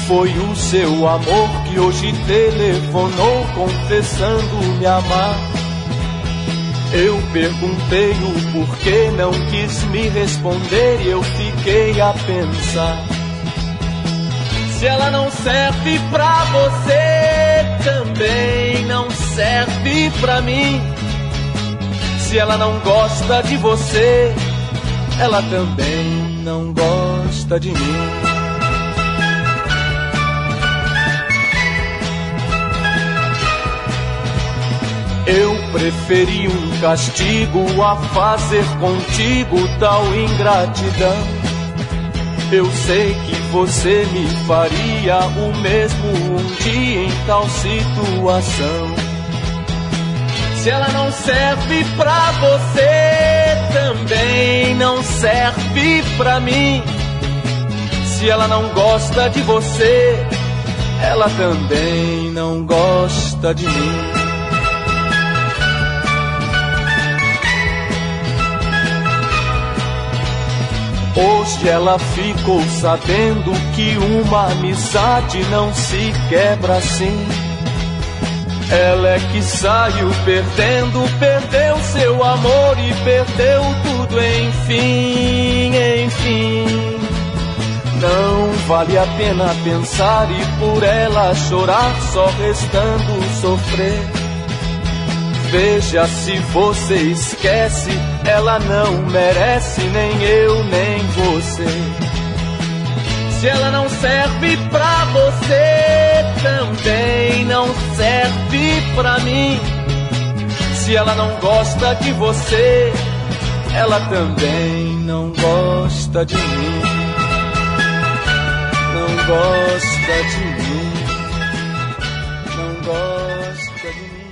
foi o seu amor que hoje telefonou confessando me amar? Eu perguntei o porquê, não quis me responder e eu fiquei a pensar. Se ela não serve pra você, também não serve pra mim. Se ela não gosta de você, ela também não gosta de mim. Eu preferi um castigo a fazer contigo tal ingratidão. Eu sei que você me faria o mesmo um dia em tal situação. Se ela não serve pra você, também não serve pra mim. Se ela não gosta de você, ela também não gosta de mim. Hoje ela ficou sabendo que uma amizade não se quebra assim. Ela é que saiu perdendo, perdeu seu amor e perdeu tudo, enfim, enfim. Não vale a pena pensar e por ela chorar, só restando sofrer. Veja se você esquece, ela não merece, nem eu, nem você. Se ela não serve pra você, também não serve pra mim. Se ela não gosta de você, ela também não gosta de mim. Não gosta de mim. Não gosta de mim.